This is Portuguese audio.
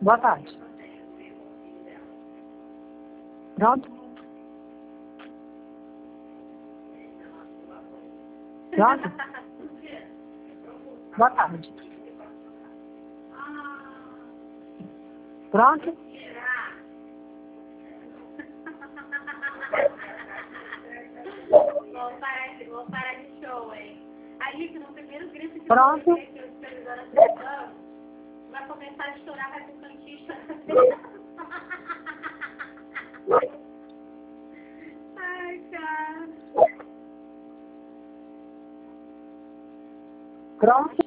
Boa tarde. Pronto? Pronto? Boa tarde. Pronto? Vou parar de show, hein? Aí, no primeiro grito que Pronto? eu coloquei aqui, o supervisor acertando, vai começar a estourar, vai pro cantinho estourar. Ai, cara. Pronto?